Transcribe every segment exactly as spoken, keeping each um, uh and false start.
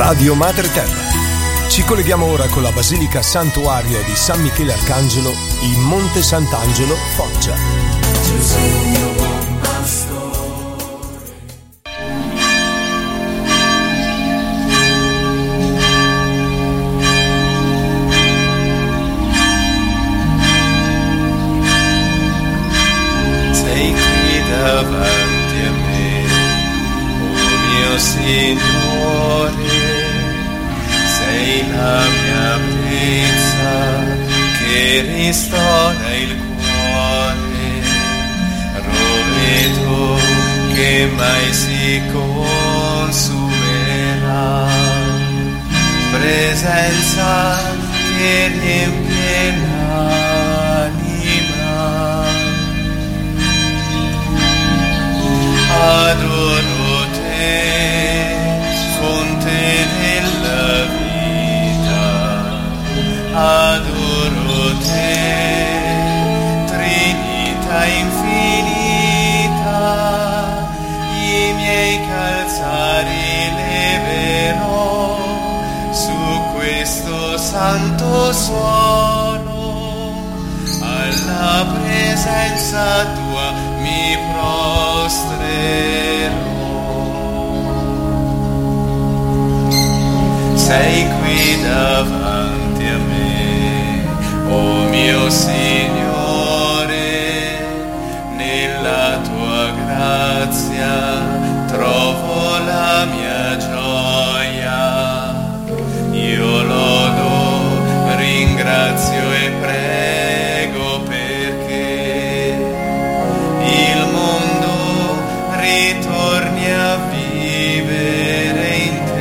Radio Madre Terra. Ci colleghiamo ora con la Basilica Santuario di San Michele Arcangelo in Monte Sant'Angelo, Foggia. Gesù, buon pastore. Sei qui davanti a me, oh mio Signore. Sei la mia pezza che ristora il cuore, roveto che mai si consumerà, presenza che riempie l'anima. Adoro te, fonte della vita. Adoro te, Trinità infinita, i miei calzari leverò su questo santo suolo, alla presenza tua mi prostrerò. Sei qui davanti a me, oh mio Signore, nella tua grazia trovo la mia gioia. Io lodo, ringrazio e prego perché il mondo ritorni a vivere in te.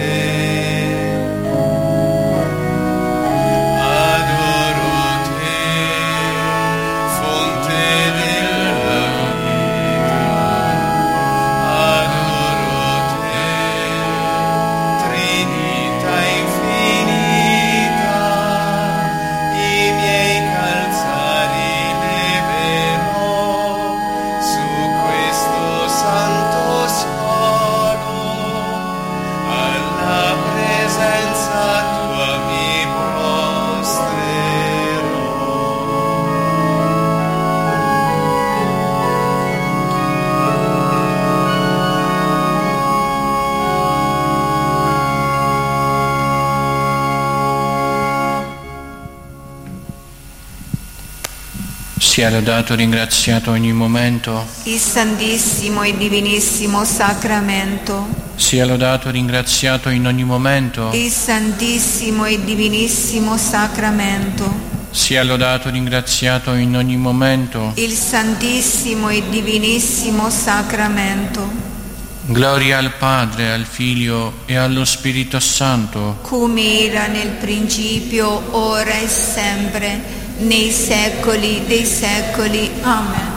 Sia lodato e ringraziato ogni momento il Santissimo e Divinissimo Sacramento. Sia lodato e ringraziato in ogni momento il Santissimo e Divinissimo Sacramento. Sia lodato e ringraziato in ogni momento il Santissimo e Divinissimo Sacramento. Gloria al Padre, al Figlio e allo Spirito Santo, come era nel principio, ora e sempre, nei secoli dei secoli. Amen.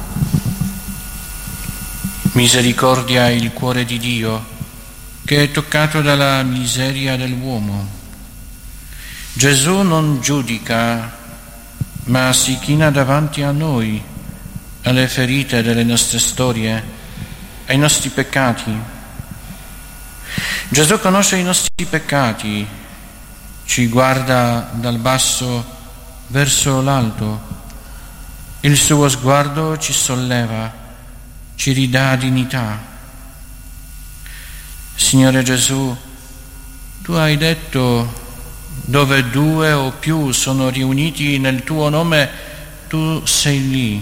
Misericordia il cuore di Dio, che è toccato dalla miseria dell'uomo. Gesù non giudica, ma si china davanti a noi, alle ferite delle nostre storie, ai nostri peccati. Gesù conosce i nostri peccati, ci guarda dal basso verso l'alto, il suo sguardo ci solleva, ci ridà dignità. Signore Gesù, tu hai detto: dove due o più sono riuniti nel tuo nome, tu sei lì.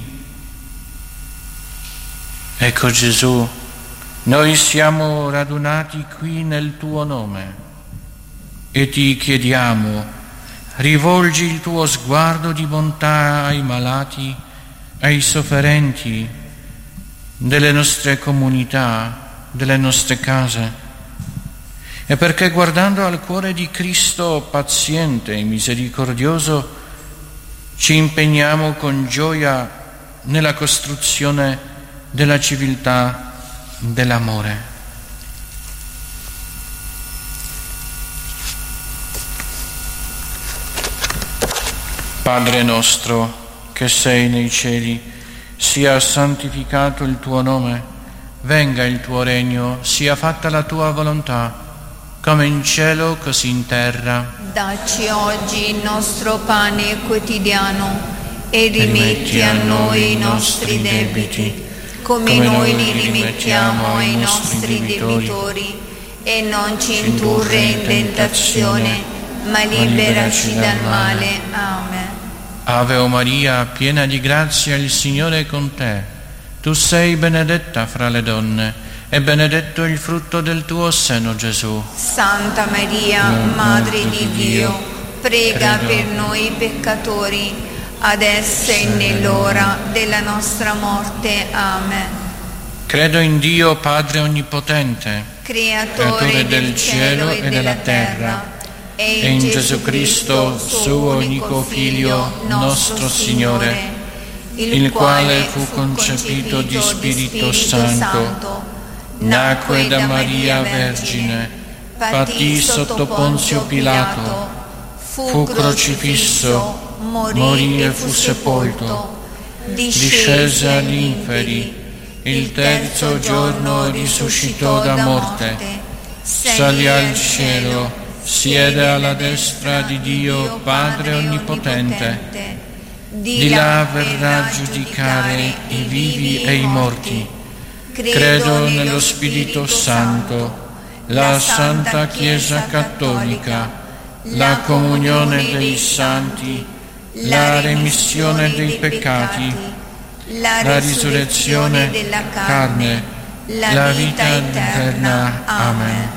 Ecco Gesù, noi siamo radunati qui nel tuo nome e ti chiediamo: rivolgi il tuo sguardo di bontà ai malati, ai sofferenti delle nostre comunità, delle nostre case. E perché guardando al cuore di Cristo paziente e misericordioso, ci impegniamo con gioia nella costruzione della civiltà dell'amore. Padre nostro, che sei nei cieli, sia santificato il tuo nome, venga il tuo regno, sia fatta la tua volontà, come in cielo così in terra. Dacci oggi il nostro pane quotidiano e rimetti a noi i nostri debiti, come noi li rimettiamo ai nostri debitori, e non ci indurre in tentazione, ma liberaci dal male. Amen. Ave o Maria, piena di grazia, il Signore è con te. Tu sei benedetta fra le donne, e benedetto il frutto del tuo seno, Gesù. Santa Maria, Madre di Dio, prega per noi peccatori, adesso e nell'ora della nostra morte. Amen. Credo in Dio Padre Onnipotente, Creatore del cielo e della terra, e in Gesù Cristo, suo unico Figlio, nostro Signore, il quale fu concepito di Spirito Santo, nacque da Maria Vergine, patì sotto Ponzio Pilato, fu crocifisso, morì e fu sepolto, discese agli inferi, il terzo giorno risuscitò da morte, salì al cielo, siede alla destra di Dio Padre Onnipotente, di là verrà a giudicare i vivi e i morti. Credo nello Spirito Santo, la Santa Chiesa Cattolica, la comunione dei santi, la remissione dei peccati, la risurrezione della carne, la vita eterna. Amen.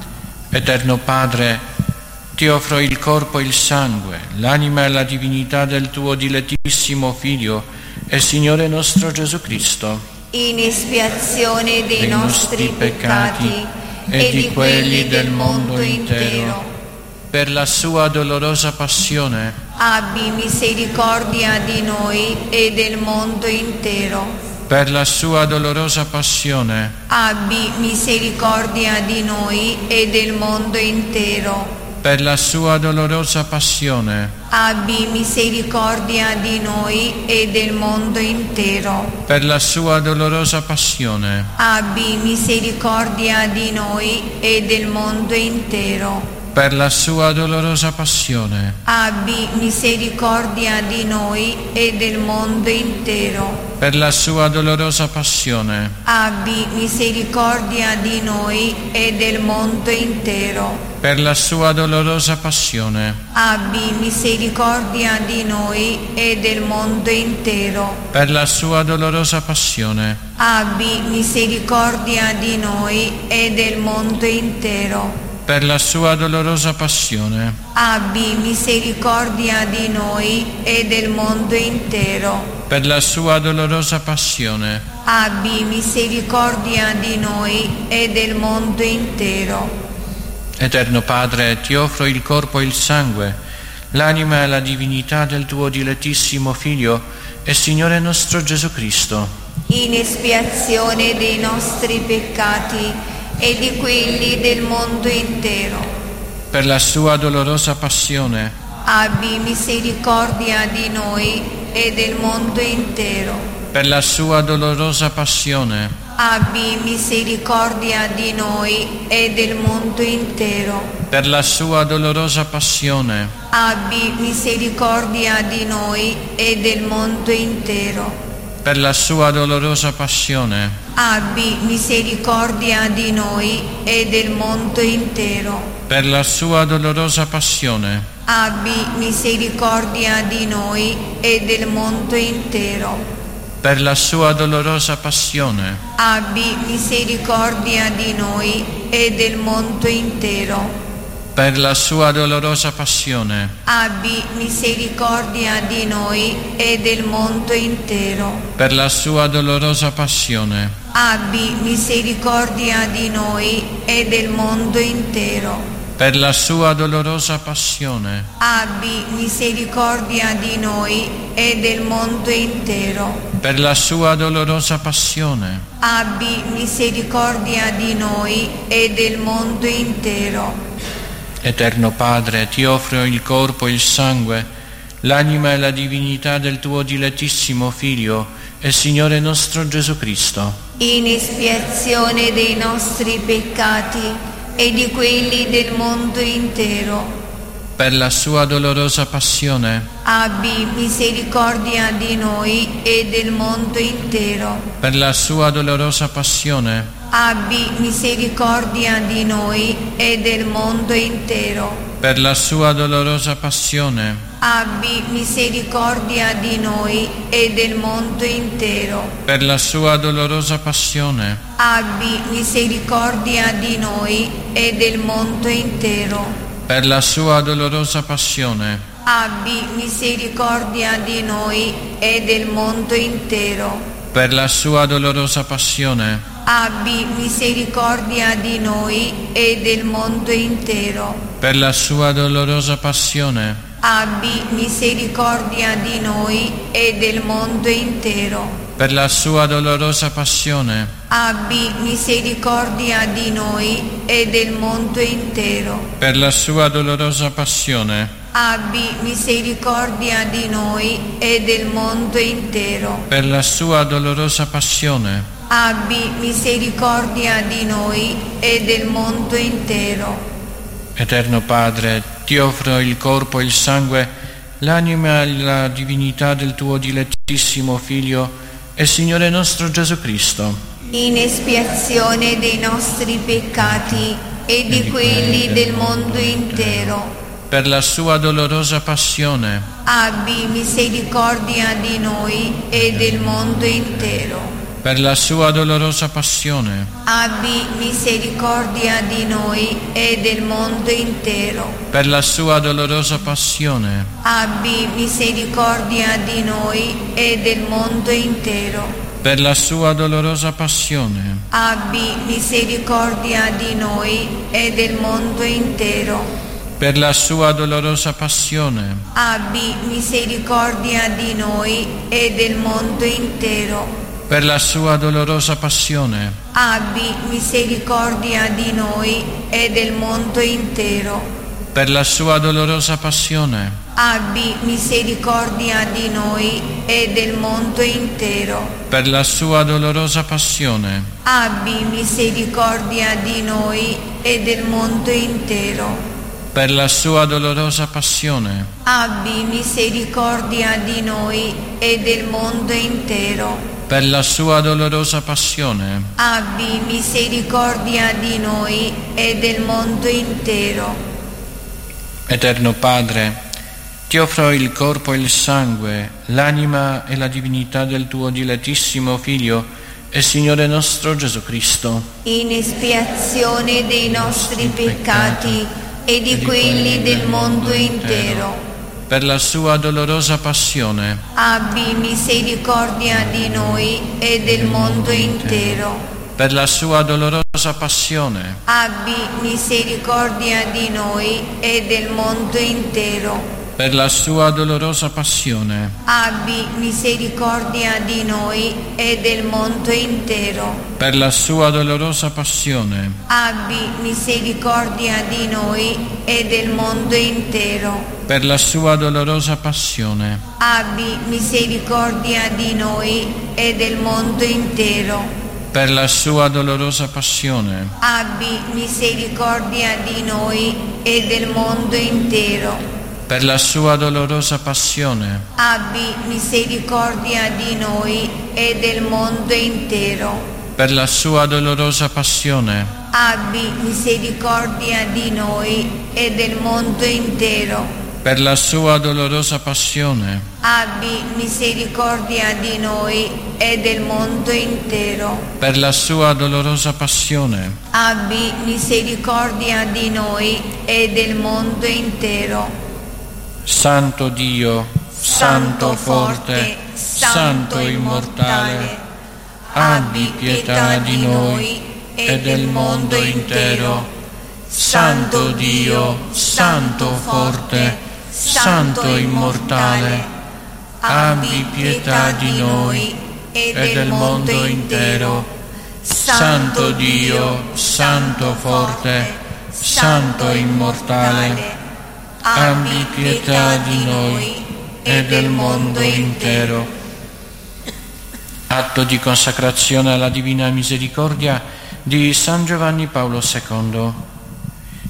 Eterno Padre, ti offro il corpo e il sangue, l'anima e la divinità del tuo dilettissimo Figlio e Signore nostro Gesù Cristo, in espiazione dei, dei nostri peccati e di quelli del mondo intero. Per la sua dolorosa passione, abbi misericordia di noi e del mondo intero. Per la sua dolorosa passione, abbi misericordia di noi e del mondo intero. Per la sua dolorosa passione, abbi misericordia di noi e del mondo intero. Per la sua dolorosa passione, abbi misericordia di noi e del mondo intero. Per la sua dolorosa passione, abbi misericordia di noi e del mondo intero. Per la sua dolorosa passione, abbi misericordia di noi e del mondo intero. Per la sua dolorosa passione, abbi misericordia di noi e del mondo intero. Per la sua dolorosa passione, abbi misericordia di noi e del mondo intero. Per la sua dolorosa passione, abbi misericordia di noi e del mondo intero. Per la sua dolorosa passione, abbi misericordia di noi e del mondo intero. Eterno Padre, ti offro il corpo e il sangue, l'anima e la divinità del tuo dilettissimo Figlio e Signore nostro Gesù Cristo, in espiazione dei nostri peccati e di quelli del mondo intero. Per la sua dolorosa passione, abbi misericordia di noi e del mondo intero. Per la sua dolorosa passione, abbi misericordia di noi e del mondo intero. Per la sua dolorosa passione, abbi misericordia di noi e del mondo intero. Per la sua dolorosa passione, abbi misericordia di noi e del mondo intero. Per la sua dolorosa passione, abbi misericordia di noi e del mondo intero. Per la sua dolorosa passione, abbi misericordia di noi e del mondo intero. Per la sua dolorosa passione, abbi misericordia di noi e del mondo intero. Per la sua dolorosa passione, abbi misericordia di noi e del mondo intero. Per la sua dolorosa passione, abbi misericordia di noi e del mondo intero. Per la sua dolorosa passione, abbi misericordia di noi e del mondo intero. Eterno Padre, ti offro il corpo e il sangue, l'anima e la divinità del tuo dilettissimo Figlio e Signore nostro Gesù Cristo, in espiazione dei nostri peccati e di quelli del mondo intero. Per la sua dolorosa passione, abbi misericordia di noi e del mondo intero. per la sua dolorosa passione, abbi misericordia di noi e del mondo intero. per la sua dolorosa passione, abbi misericordia di noi e del mondo intero. per la sua dolorosa passione, abbi misericordia di noi e del mondo intero. per la sua dolorosa passione, abbi misericordia di noi e del mondo intero. per la sua dolorosa passione, abbi misericordia di noi e del mondo intero. per la sua dolorosa passione, abbi misericordia di noi e del mondo intero. per la sua dolorosa passione, abbi misericordia di noi e del mondo intero. per la sua dolorosa passione, abbi misericordia di noi e del mondo intero. per la sua dolorosa passione, abbi misericordia di noi e del mondo intero. Eterno Padre, ti offro il corpo e il sangue, l'anima e la divinità del tuo dilettissimo Figlio e Signore nostro Gesù Cristo, in espiazione dei nostri peccati e di quelli del mondo intero. per la sua dolorosa passione, abbi misericordia di noi e del mondo intero. per la sua dolorosa passione, abbi misericordia di noi e del mondo intero. per la sua dolorosa passione, abbi misericordia di noi e del mondo intero. per la sua dolorosa passione, abbi misericordia di noi e del mondo intero. per la sua dolorosa passione, abbi misericordia di noi e del mondo intero. per la sua dolorosa passione, abbi misericordia di noi e del mondo intero. per la sua dolorosa passione, abbi misericordia di noi e del mondo intero. per la sua dolorosa passione, abbi misericordia di noi e del mondo intero. per la sua dolorosa passione, abbi misericordia di noi e del mondo intero. per la sua dolorosa passione, abbi misericordia di noi e del mondo intero. Eterno Padre, ti offro il corpo e il sangue, l'anima e la divinità del tuo dilettissimo Figlio e Signore nostro Gesù Cristo, in espiazione dei nostri peccati e di quelli del mondo intero. per la sua dolorosa passione, abbi misericordia di noi e del mondo intero. per la sua dolorosa passione, abbi misericordia di noi e del mondo intero. per la sua dolorosa passione, abbi misericordia di noi e del mondo intero. per la sua dolorosa passione, abbi misericordia di noi e del mondo intero. per la sua dolorosa passione, abbi misericordia di noi e del mondo intero. per la sua dolorosa passione, abbi misericordia di noi e del mondo intero. per la sua dolorosa passione, abbi misericordia di noi e del mondo intero. per la sua dolorosa passione, abbi misericordia di noi e del mondo intero. per la sua dolorosa passione, abbi misericordia di noi e del mondo intero. per la sua dolorosa passione, abbi misericordia di noi e del mondo intero. Santo Dio, Santo forte, Santo immortale, abbi pietà di noi e del mondo intero. Santo Dio, Santo forte, Santo immortale, abbi pietà di noi e del mondo intero. Santo Dio, Santo forte, Santo immortale, abbi pietà di noi e del mondo intero. Atto di consacrazione alla Divina Misericordia di San Giovanni Paolo secondo.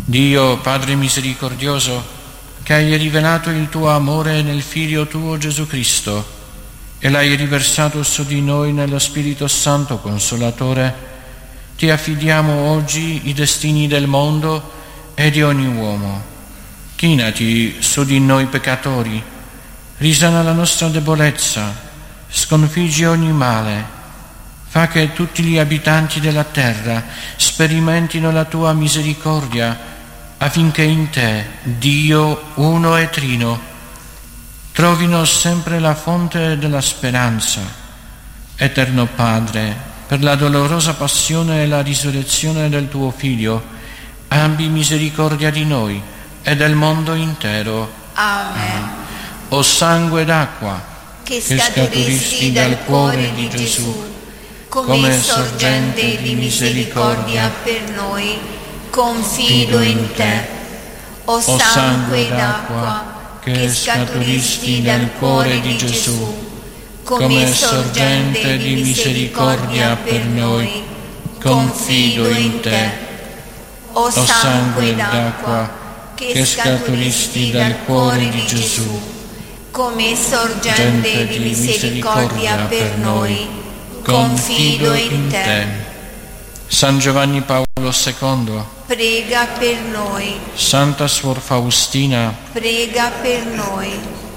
Dio, Padre misericordioso, che hai rivelato il tuo amore nel Figlio tuo Gesù Cristo e l'hai riversato su di noi nello Spirito Santo Consolatore, ti affidiamo oggi i destini del mondo e di ogni uomo. Chinati su di noi peccatori, risana la nostra debolezza, sconfiggi ogni male. Fa che tutti gli abitanti della terra sperimentino la tua misericordia, affinché in te, Dio uno e trino, trovino sempre la fonte della speranza. Eterno Padre, per la dolorosa passione e la risurrezione del tuo Figlio, abbi misericordia di noi e del mondo intero. Amen. O sangue d'acqua, che scaturisti dal cuore di Gesù, come sorgente di misericordia per noi, confido in te. O sangue d'acqua, che scaturisti dal cuore di Gesù, come sorgente di misericordia per noi, confido in te. O sangue d'acqua, che scaturisti dal cuore di Gesù, come sorgente di misericordia per noi, confido in te. San Giovanni Paolo secondo, prega per noi. Santa Suor Faustina, prega per noi.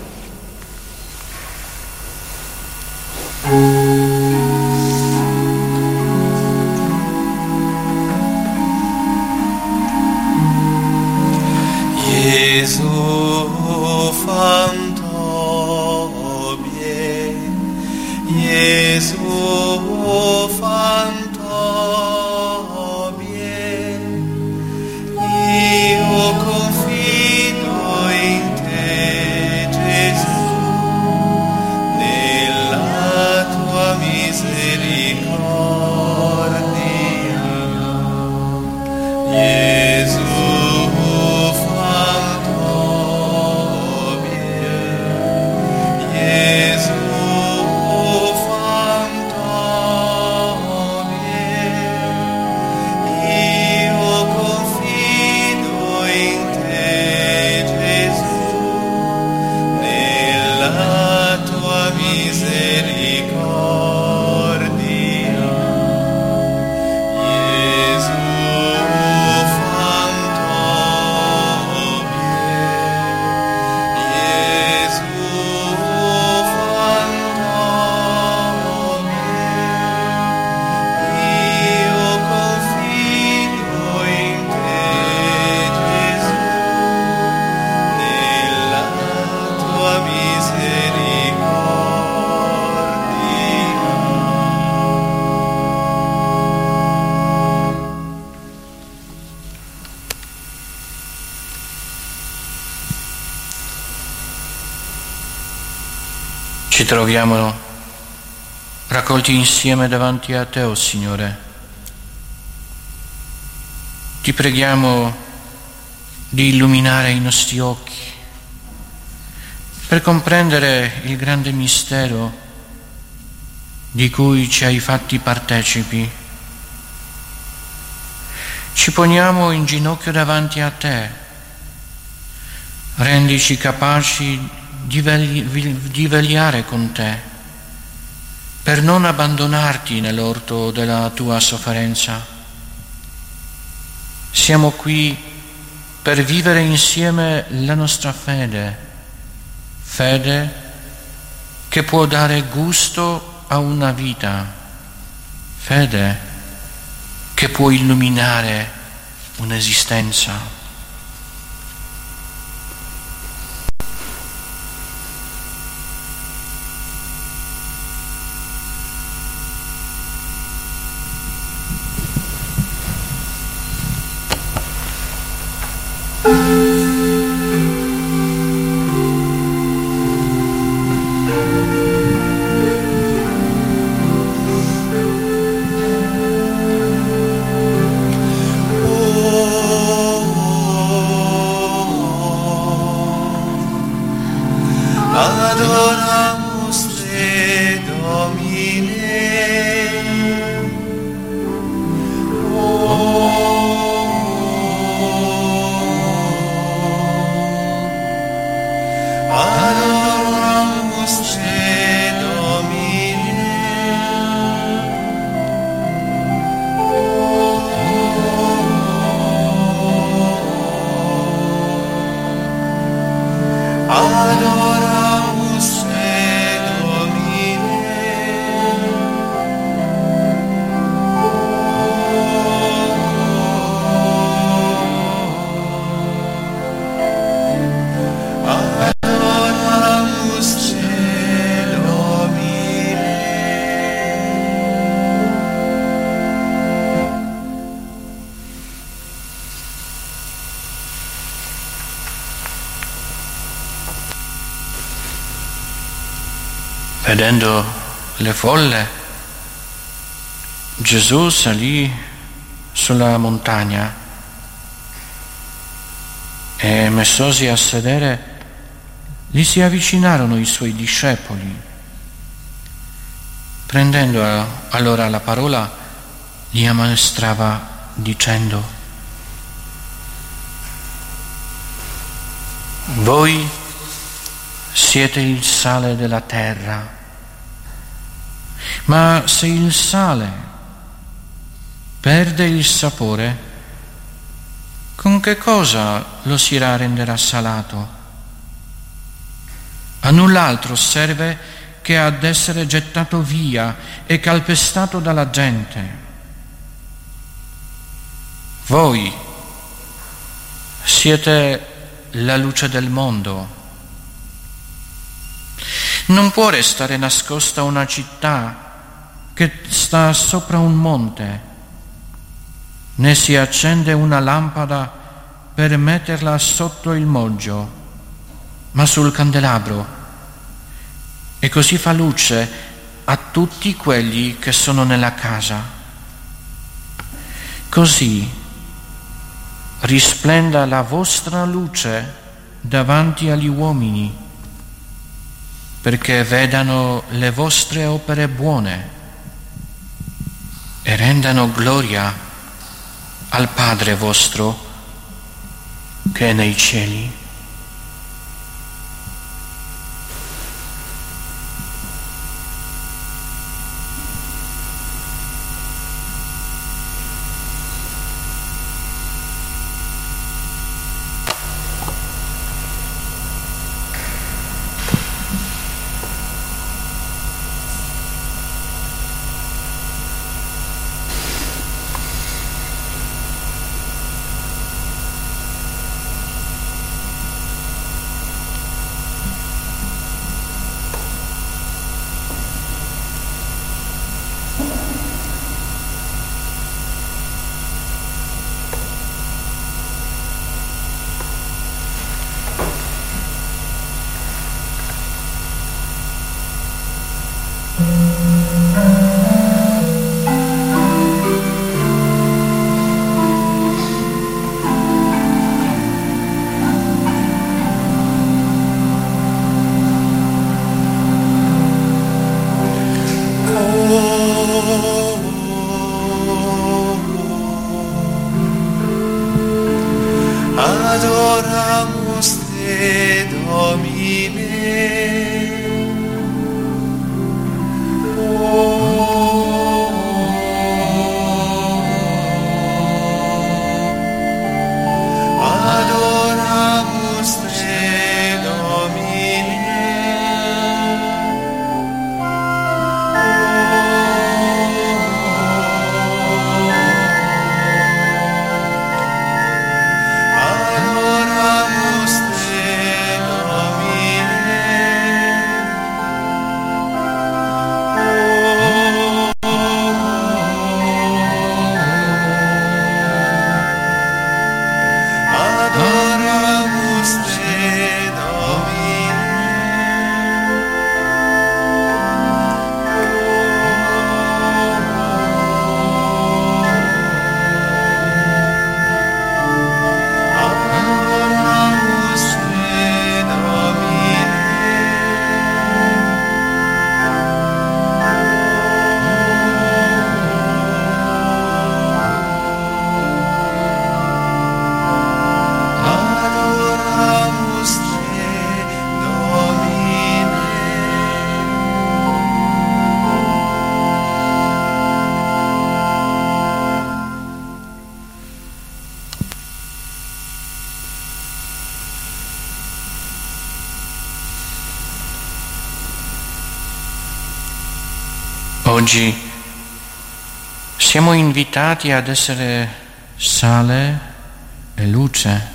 Gesù fanto bien, Gesù fanto bien, io confido in te, Gesù, nella tua misericordia. Gesù ci troviamo raccolti insieme davanti a te, o Signore. Ti preghiamo di illuminare i nostri occhi per comprendere il grande mistero di cui ci hai fatti partecipi. Ci poniamo in ginocchio davanti a te, rendici capaci di vegliare con te, per non abbandonarti nell'orto della tua sofferenza. Siamo qui per vivere insieme la nostra fede, fede che può dare gusto a una vita, fede che può illuminare un'esistenza. Oh Vedendo le folle, Gesù salì sulla montagna e, messosi a sedere, gli si avvicinarono i suoi discepoli. Prendendo allora la parola, li ammaestrava dicendo: voi siete il sale della terra, ma se il sale perde il sapore, con che cosa lo si renderà salato? A null'altro serve che ad essere gettato via e calpestato dalla gente. Voi siete la luce del mondo. Non può restare nascosta una città che sta sopra un monte, né si accende una lampada per metterla sotto il moggio, ma sul candelabro, e così fa luce a tutti quelli che sono nella casa. Così risplenda la vostra luce davanti agli uomini, perché vedano le vostre opere buone e rendano gloria al Padre vostro che è nei cieli. Adoramus te, Domine. Oh, adoramus te, Domine. Oggi siamo invitati ad essere sale e luce,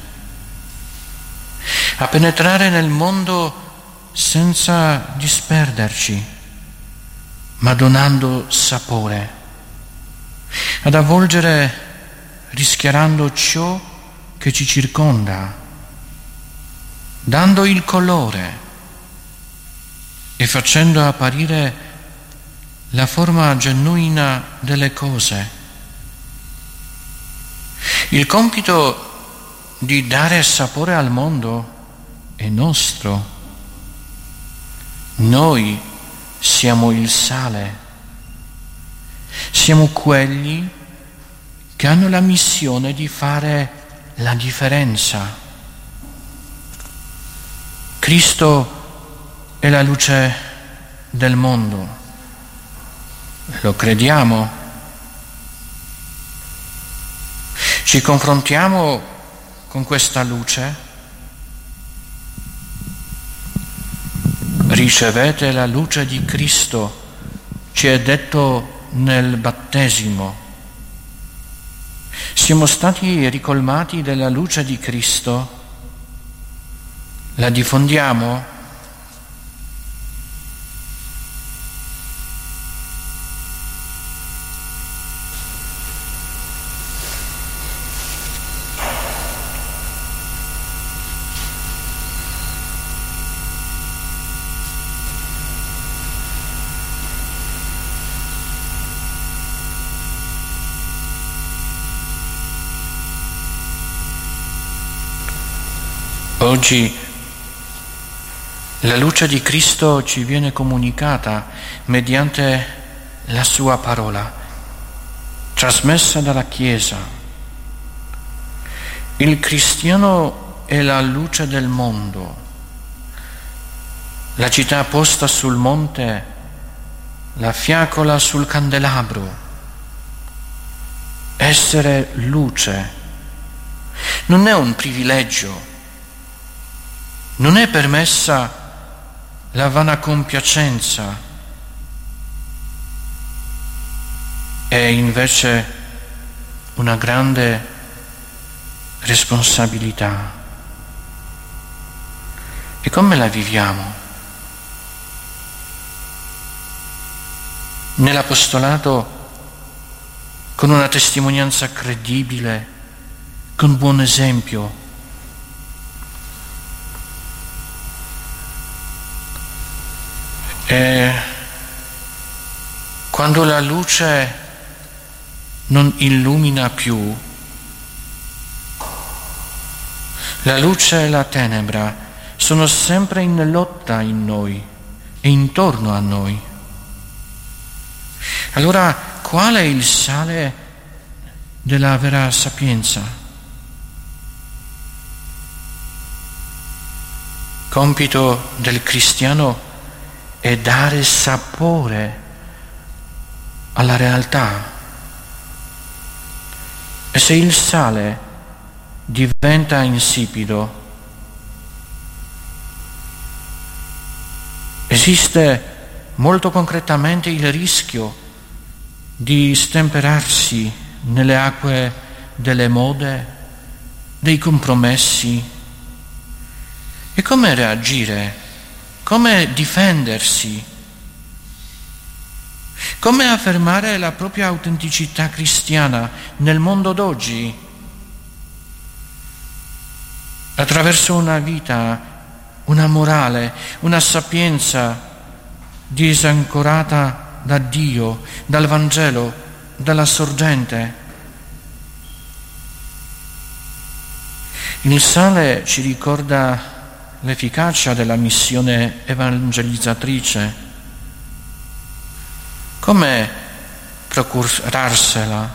a penetrare nel mondo senza disperderci, ma donando sapore, ad avvolgere rischiarando ciò che ci circonda, dando il colore e facendo apparire la forma genuina delle cose. Il compito di dare sapore al mondo è nostro. Noi siamo il sale, siamo quelli che hanno la missione di fare la differenza. Cristo è la luce del mondo. Lo crediamo? Ci confrontiamo con questa luce? Ricevete la luce di Cristo, ci è detto nel battesimo. Siamo stati ricolmati della luce di Cristo. La diffondiamo? Oggi la luce di Cristo ci viene comunicata mediante la sua parola, trasmessa dalla Chiesa. Il cristiano è la luce del mondo, la città posta sul monte, la fiaccola sul candelabro. Essere luce non è un privilegio, non è permessa la vana compiacenza, è invece una grande responsabilità. E come la viviamo? Nell'apostolato con una testimonianza credibile, con buon esempio. E quando la luce non illumina più, la luce e la tenebra sono sempre in lotta in noi e intorno a noi. Allora, qual è il sale della vera sapienza? Compito del cristiano è dare sapore alla realtà. E se il sale diventa insipido, esiste molto concretamente il rischio di stemperarsi nelle acque delle mode, dei compromessi. E come reagire? Come difendersi? Come affermare la propria autenticità cristiana nel mondo d'oggi? Attraverso una vita, una morale, una sapienza disancorata da Dio, dal Vangelo, dalla sorgente. Il sale ci ricorda l'efficacia della missione evangelizzatrice. Come procurarsela?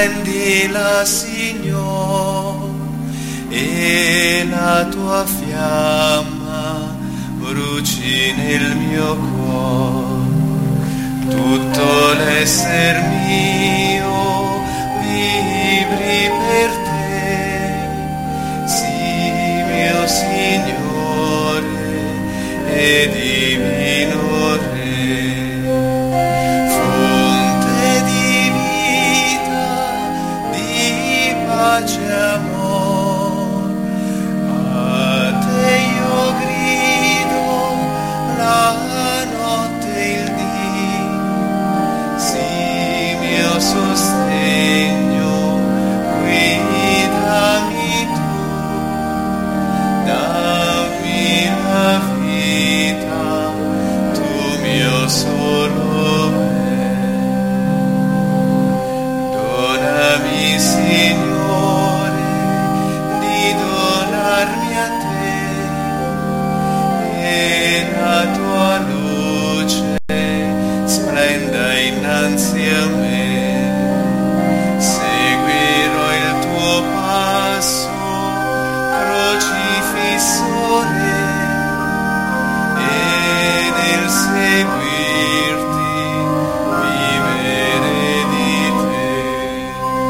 Accendila, Signore, e la tua fiamma bruci nel mio cuore. Tutto l'esser mio vibri per te, sì, mio Signore e divino Re. Fonte di vita, di pace e amor, a te io grido la notte e il dì, sì, mio sostegno, guidami tu, dammi la vita, tu mio solo bene. Donami, Signore, di donarmi a te, e la tua luce splenda innanzi a me. Seguirò il tuo passo, crocifisso Re, e nel seguirti vivere di te.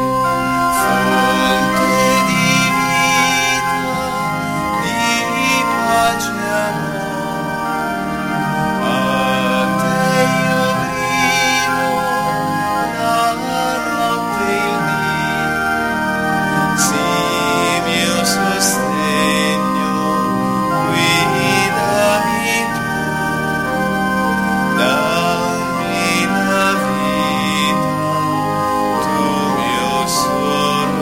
Fonte di vita, di pace e amor, a te io grido la notte e il dì, sì, mio sostegno, guidami tu, dammi la vita, tu mio solo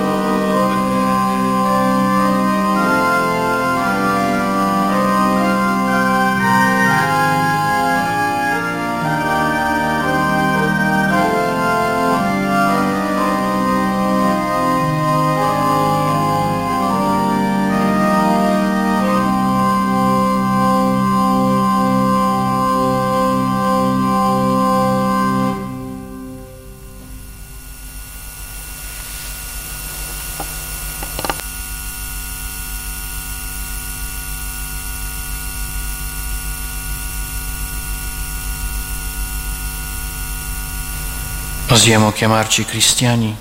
Osiamo chiamarci cristiani.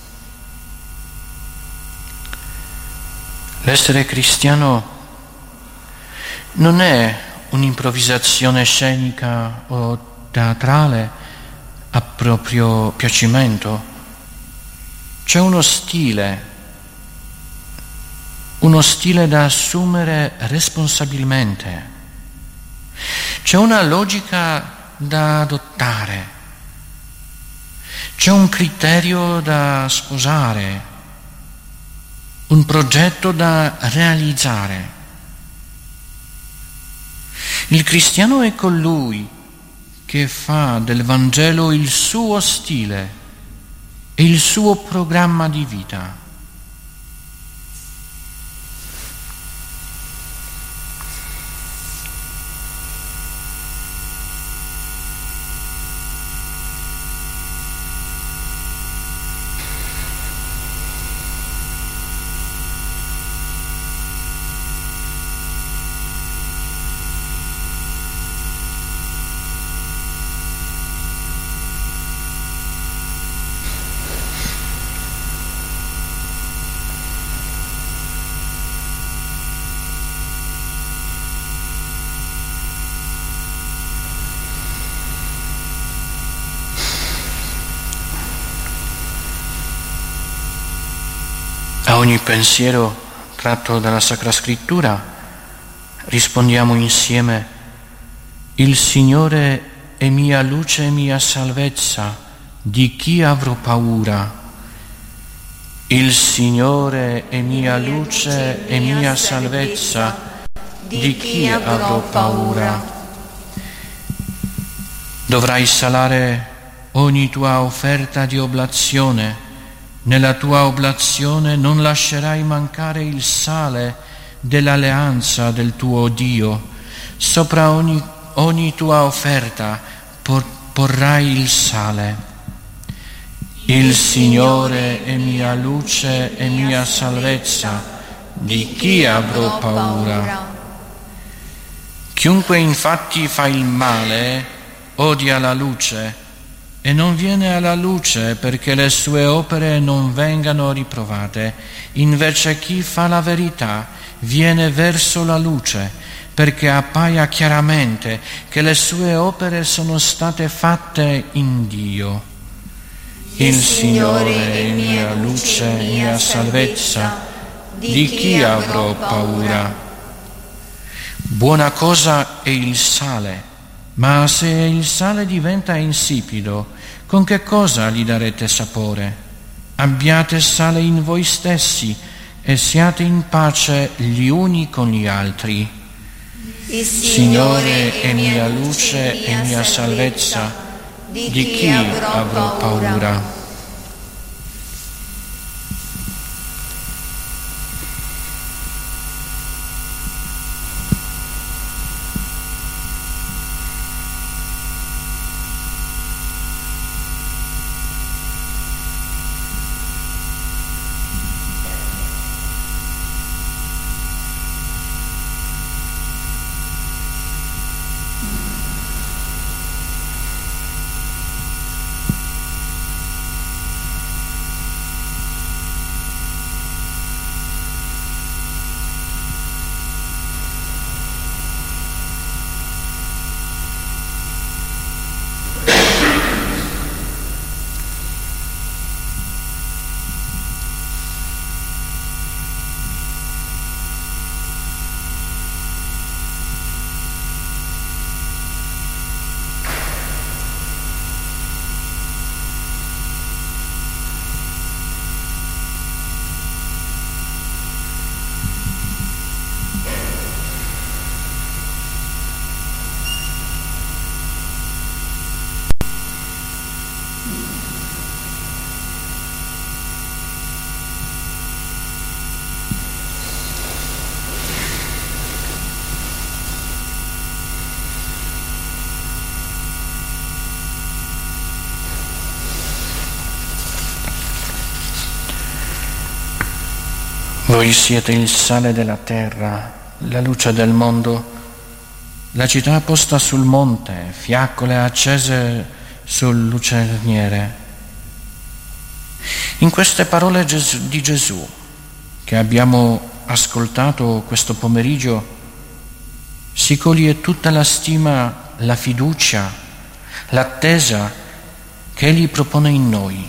L'essere cristiano non è un'improvvisazione scenica o teatrale a proprio piacimento. C'è uno stile, uno stile da assumere responsabilmente. C'è una logica da adottare. C'è un criterio da sposare, un progetto da realizzare. Il cristiano è colui che fa del Vangelo il suo stile e il suo programma di vita. A ogni pensiero tratto dalla Sacra Scrittura rispondiamo insieme: il Signore è mia luce e mia salvezza, di chi avrò paura? Il Signore è mia luce e mia salvezza, di chi avrò paura? Dovrai salare ogni tua offerta di oblazione. Nella tua oblazione non lascerai mancare il sale dell'alleanza del tuo Dio. Sopra ogni, ogni tua offerta por, porrai il sale. Il Signore è mia luce e mia salvezza, di chi avrò paura? Chiunque infatti fa il male odia la luce e non viene alla luce perché le sue opere non vengano riprovate. Invece chi fa la verità viene verso la luce perché appaia chiaramente che le sue opere sono state fatte in Dio. Il Signore è mia luce e mia salvezza, di chi avrò paura? Buona cosa è il sale, ma se il sale diventa insipido, con che cosa gli darete sapore? Abbiate sale in voi stessi e siate in pace gli uni con gli altri. Il Signore è mia luce e mia salvezza, di chi avrò paura? Voi siete il sale della terra, la luce del mondo, la città posta sul monte, fiaccole accese sul lucerniere. In queste parole di Gesù che abbiamo ascoltato questo pomeriggio si coglie tutta la stima, la fiducia, l'attesa che Egli propone in noi.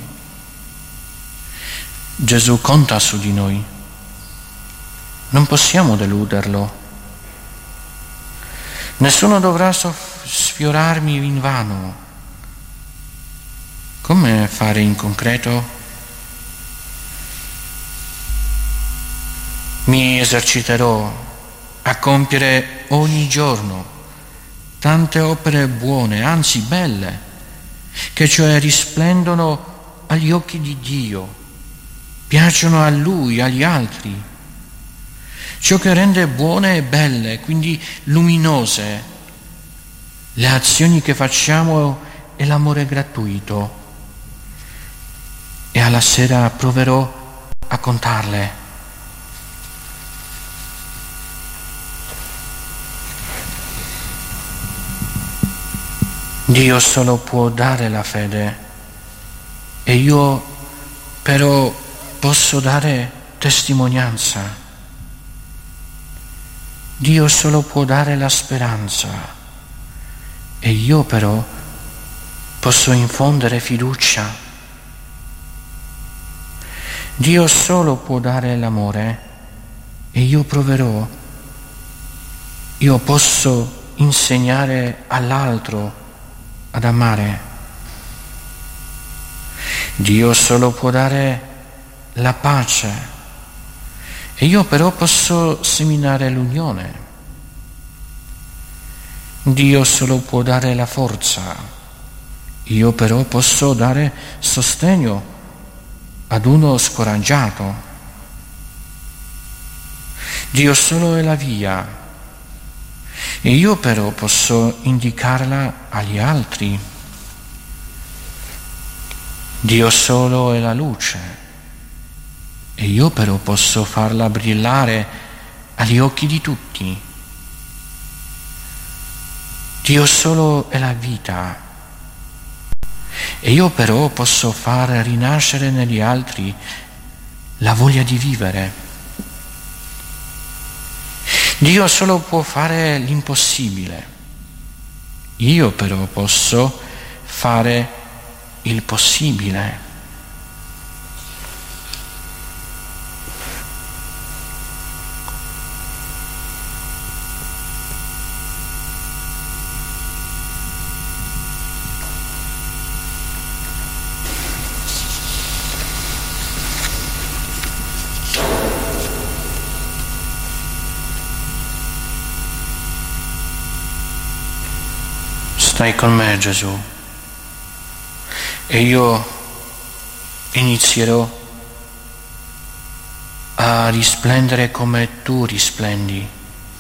Gesù conta su di noi. Non possiamo deluderlo. Nessuno dovrà sfiorarmi in vano. Come fare in concreto? Mi eserciterò a compiere ogni giorno tante opere buone, anzi belle, che cioè risplendono agli occhi di Dio, piacciono a Lui, agli altri. Ciò che rende buone e belle, quindi luminose, le azioni che facciamo è l'amore gratuito. E alla sera proverò a contarle. Dio solo può dare la fede e io però posso dare testimonianza. Dio solo può dare la speranza e io però posso infondere fiducia. Dio solo può dare l'amore e io proverò, io posso insegnare all'altro ad amare. Dio solo può dare la pace e io però posso seminare l'unione. Dio solo può dare la forza, io però posso dare sostegno ad uno scoraggiato. Dio solo è la via e io però posso indicarla agli altri. Dio solo è la luce e io però posso farla brillare agli occhi di tutti. Dio solo è la vita e io però posso far rinascere negli altri la voglia di vivere. Dio solo può fare l'impossibile, io però posso fare il possibile. Stai con me, Gesù, e io inizierò a risplendere come tu risplendi,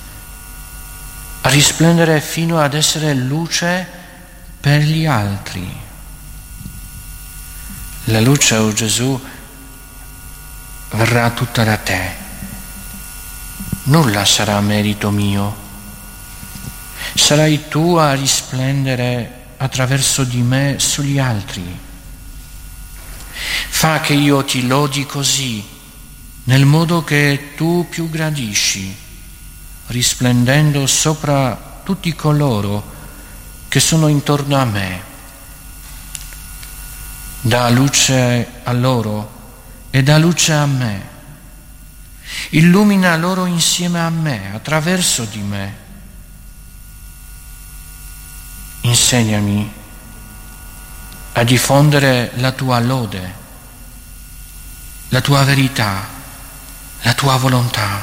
a risplendere fino ad essere luce per gli altri. La luce, oh Gesù, verrà tutta da te, nulla sarà merito mio. Sarai tu a risplendere attraverso di me sugli altri. Fa che io ti lodi così, nel modo che tu più gradisci, risplendendo sopra tutti coloro che sono intorno a me. Dà luce a loro e dà luce a me. Illumina loro insieme a me, attraverso di me. Insegnami a diffondere la tua lode, la tua verità, la tua volontà.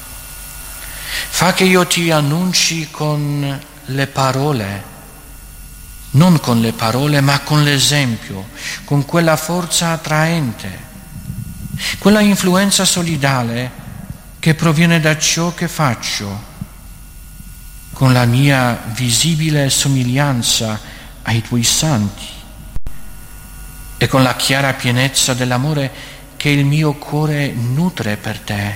Fa che io ti annunci con le parole, non con le parole, ma con l'esempio, con quella forza attraente, quella influenza solidale che proviene da ciò che faccio, con la mia visibile somiglianza ai tuoi santi e con la chiara pienezza dell'amore che il mio cuore nutre per te.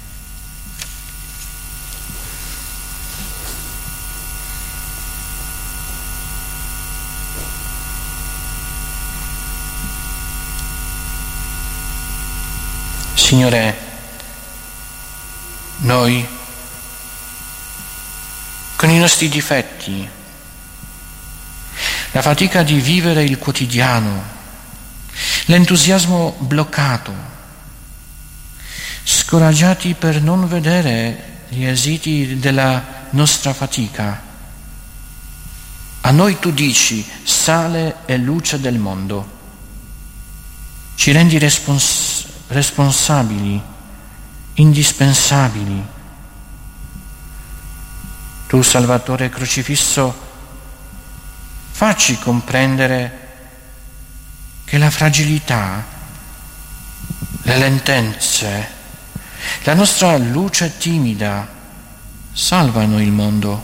Signore, noi con i nostri difetti, la fatica di vivere il quotidiano, l'entusiasmo bloccato, scoraggiati per non vedere gli esiti della nostra fatica. A noi tu dici, sale e luce del mondo. Ci rendi respons- responsabili, indispensabili. Tu, Salvatore crocifisso, facci comprendere che la fragilità, le lentezze, la nostra luce timida salvano il mondo.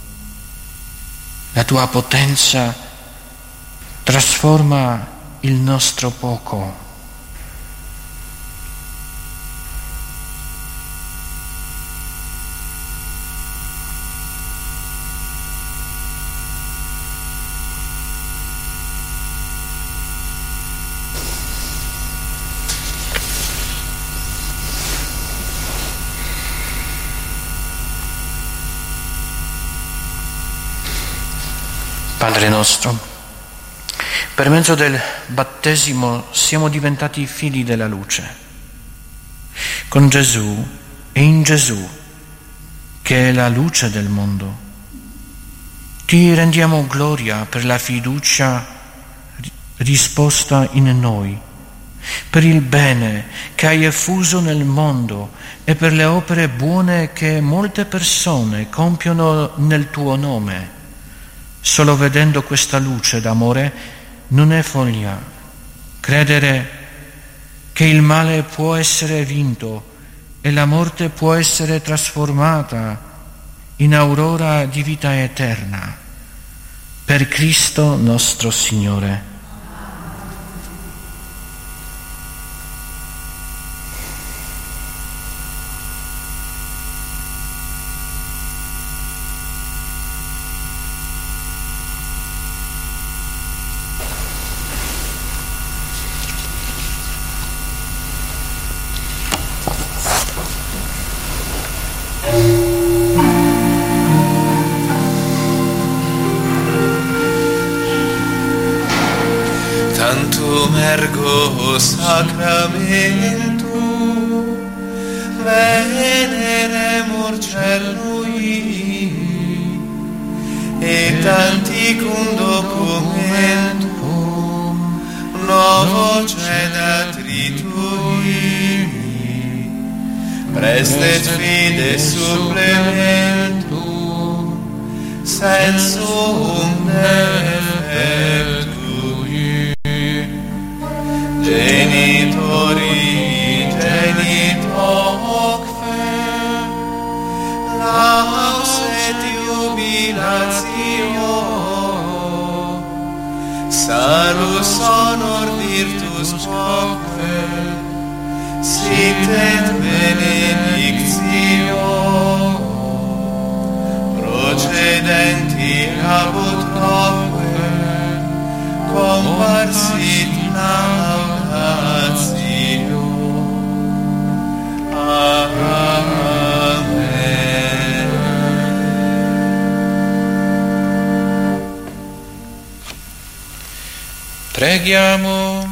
La tua potenza trasforma il nostro poco. Padre nostro, per mezzo del battesimo siamo diventati figli della luce. Con Gesù e in Gesù, che è la luce del mondo, ti rendiamo gloria per la fiducia risposta in noi, per il bene che hai effuso nel mondo e per le opere buone che molte persone compiono nel tuo nome. Solo vedendo questa luce d'amore non è follia credere che il male può essere vinto e la morte può essere trasformata in aurora di vita eterna. Per Cristo nostro Signore. Sancto Sacramentum veneremur cernui et anticum documentum novo cedatri tui prestet fide supplementum sensum defectui genitori genitocque laus et jubilatio salus honor virtus quoque sit et benedictio procedenti abut quoque comparsit laudatio. Amen. Preghiamo.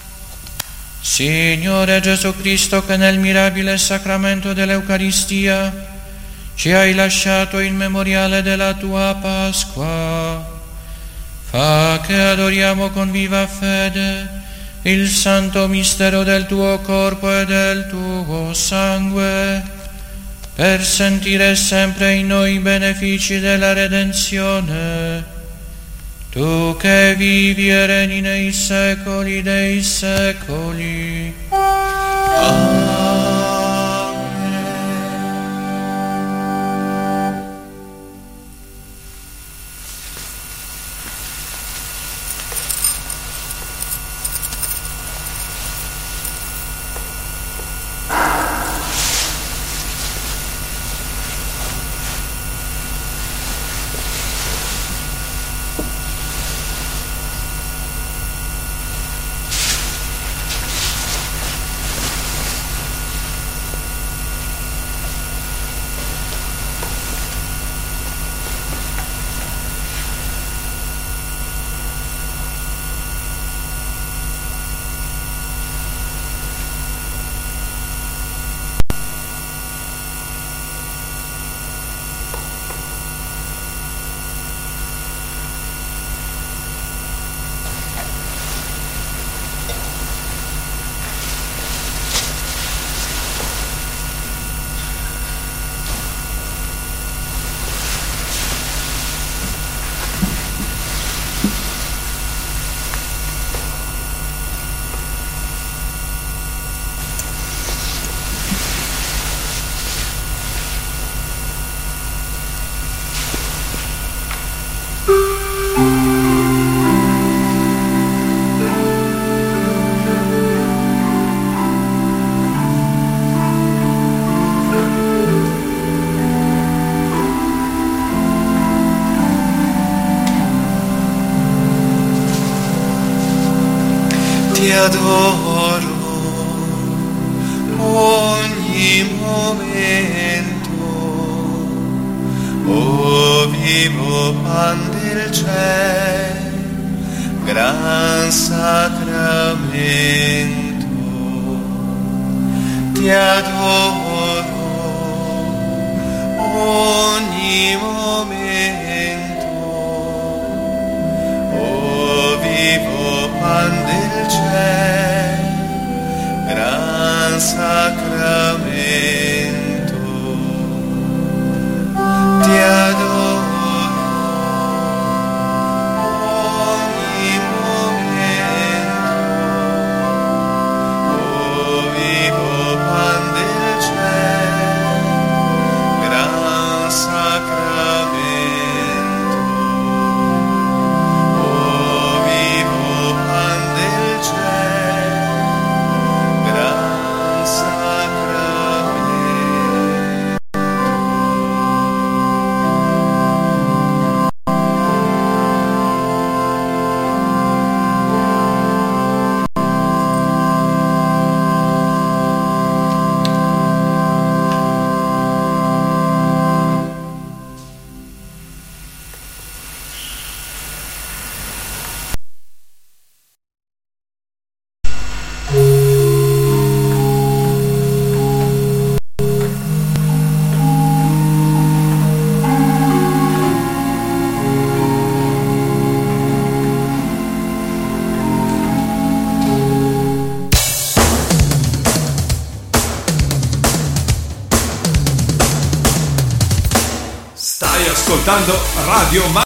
Signore Gesù Cristo, che nel mirabile sacramento dell'Eucaristia ci hai lasciato il memoriale della tua Pasqua, fa che adoriamo con viva fede il santo mistero del tuo corpo e del tuo sangue, per sentire sempre in noi i benefici della redenzione. Tu che vivi e regni nei secoli dei secoli. Amen. Ti adoro ogni momento, o vivo pan del cielo, gran sacramento. Ti adoro ogni momento, o vivo pan del cielo, gran sacramento. Ti adoro ogni momento, o vivo pan del cielo, gran sacramento. O vivo pan del cielo, gran sacramento. ascoltando Radio Ma-